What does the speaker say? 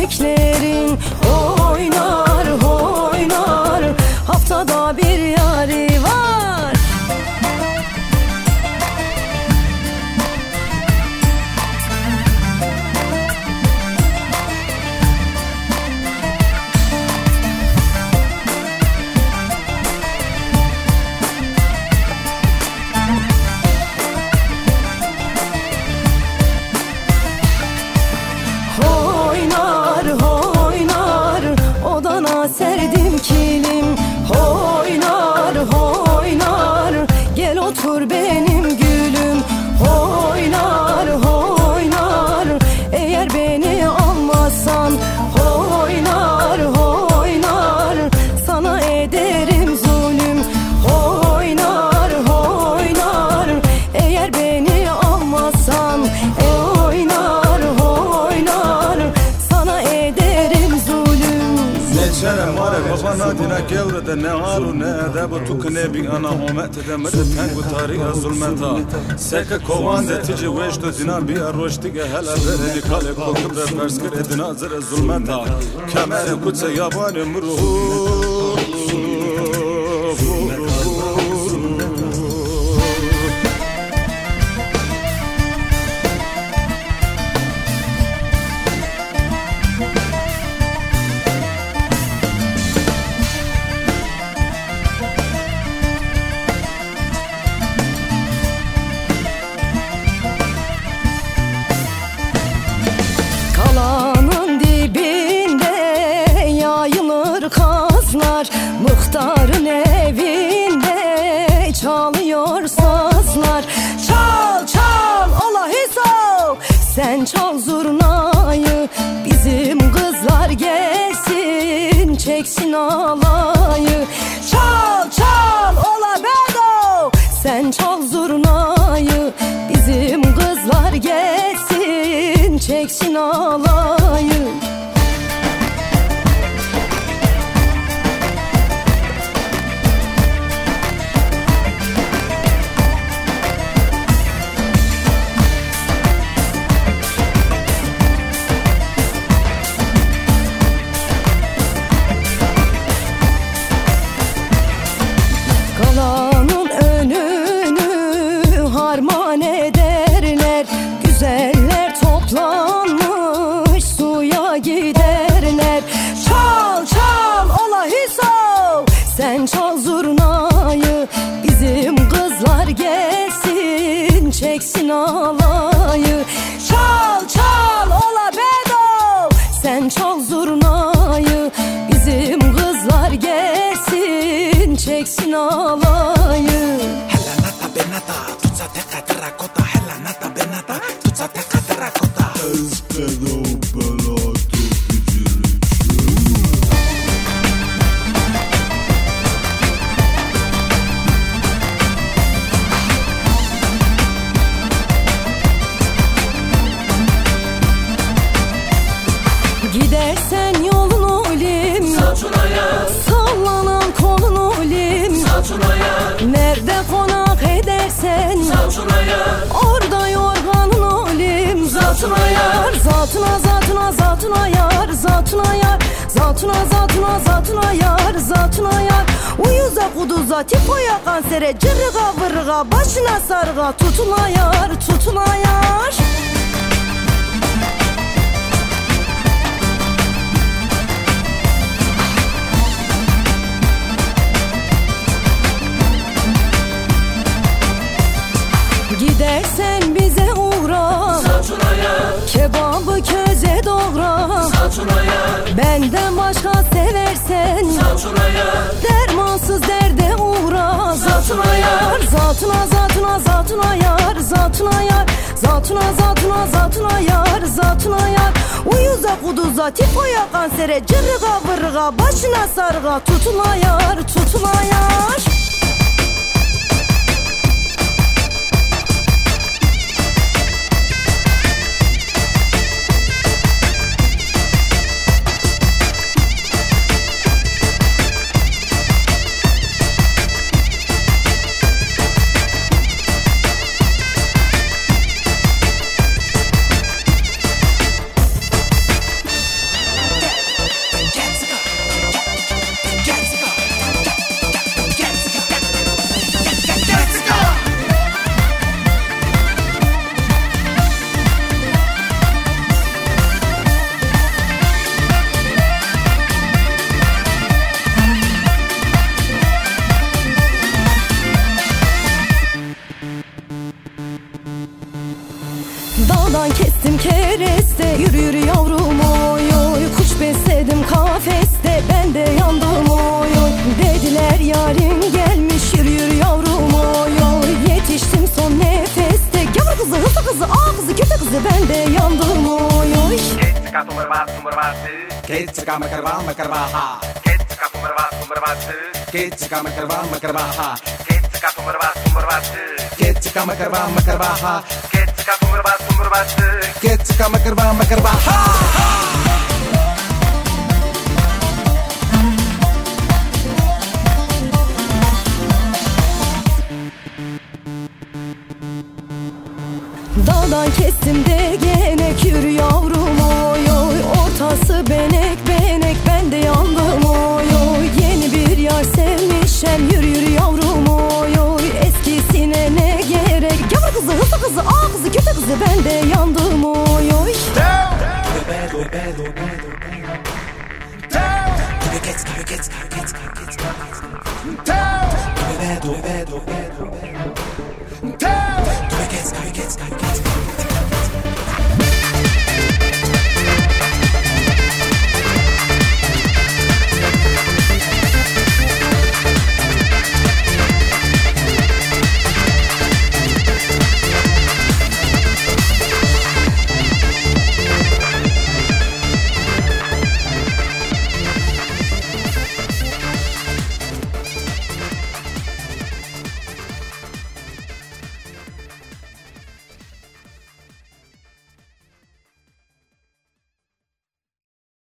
çiçeklerin oynar oynar, haftada bir yari var. Serdim kilim oynar oynar, gel otur benim gülüm oynar oynar. Eğer beni almazsan oynar oynar, sana ederim zulüm oynar oynar. Eğer beni almazsan oynar oynar, sana ederim zulüm. Neçere mare babana dina gevrede, ne aru ne edeba tu ne bi ana homet demede pengu tariha zulmeta. Seke kovan de tici veşto dina bi arroştige hele bereli kale kokubre perskir edina zire zulmeta. Kemere kutse yabani mruhu. Kalanın dibinde yayılır kazlar, muhtarın evinde çalıyor sazlar. Çal çal ola hiso, sen çal zurnayı, bizim kızlar gelsin çeksin alayı. Çal çal ola bedo, sen çal zurnayı, bizim kızlar gelsin çeksin alayı. Kalanın önünü harman ederler, güzeller toplanmış suya giderler. Çal çal ola hiso, sen çal zurnayı, bizim kızlar gelsin çeksin alayı. Çal çal ola bedo, sen çal zurnayı, bizim kızlar gelsin çeksin alayı. Hela nata benata, tutsa teka terrakota. Hela nata benata, tutsa teka terrakota. Espedo belato piciricu. Gidersen yolun olim, sallanan kolun olim. Nerede konak edersen orada yorganın olim. Zatına yar, zatına zatına zatına yar, zatına yar, zatına zatına zatına yar, zatına yar. Uyuza kuduza tipoya kansere, cırıga vırıga başına sarıga, tutula yar, tutula yar. Gidersen bize uğra, kebabı köze doğra. Benden başka seversen dermansız derde uğra. Zatına yar, zatına zatına zatına yar, zatına yar, zatına zatına zatına yar, zatına yar. Uyuza kuduza tipoya kansere, cırıga vırıga başına sarıga, tutula yar, tutula yar. Dağdan kestim kereste, yürü yürü yavrum oy oy. Kuş besledim kafeste, ben de yandım oy oy. Dediler yarın gelmiş, yürü yürü yavrum oy oy. Yetiştim son nefeste, gavur kızı, hızlı kızı, ağa kızı, kötü kızı, ben de yandım oy oy. Ketika tumurvası, ketika makarvaha. Ketika tumurvası, ketika makarvaha. Ketika tumurvası, ketika makarvaha. Ketika tumurvası, ketika makarvaha. Dağdan kestim de genek, yürü yavrum oy oy. Ortası benek benek, ben de yandım oy oy. Yeni bir yar sevmişem, yürü yürü yavrum oy oy. Eskisine ne gerek, gavur kızı, hızlı kızı, ağa kızı, kötü kızı, ben de yandım oy.